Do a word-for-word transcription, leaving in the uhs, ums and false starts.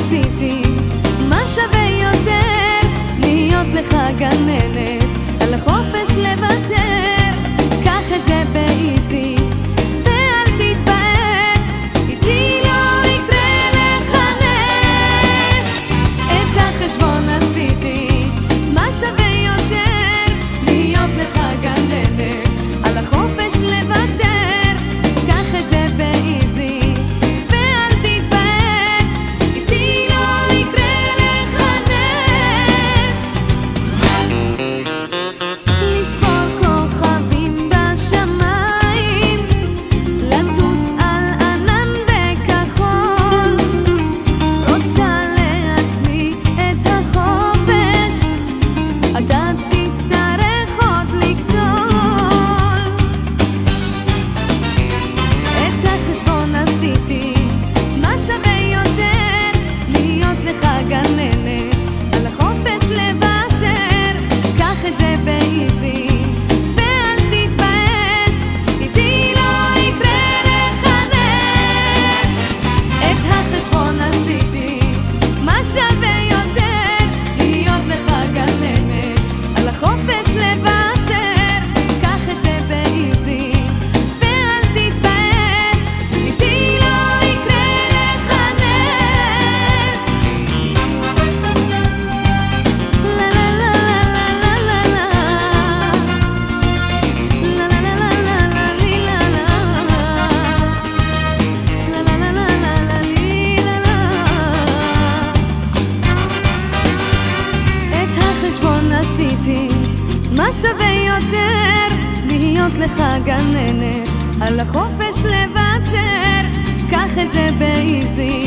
עשיתי? מה שווה יותר להיות לך גננת? על החופש לוותר, קח את זה באיזי ואל תתבאס, איתי לא יקרה לך נס. את החשבון עשיתי, מה שווה יותר להיות לך גננת? על החופש לוותר, קח את זה באיזי ואל תתבאס, איתי לא יקרה לך נס. לספור כוכבים בשמיים, לטוס על ענן בכחול, רוצה לעצמי את החופש, אתה תצטרך עוד לגדול. את החשבון עשיתי, מה שווה יותר להיות לך גננת? על החופש לוותר, קח את זה באיזי ואל תתבאס, איתי לא יקרה לך נס. את החשבון עשיתי, מה שווה יותר להיות לך גננת? על החופש לוותר, קח את זה באיזי ואל תתבאס, איתי לא יקרה לך נס. לה לה לה לה לה לה לה לה לה לה לה לה לי לה לה לה לה לה לה לה לי לה לה. את החשבון עשיתי, מה שווה יותר להיות לך גננת? על החופש לוותר, קח את זה באיזי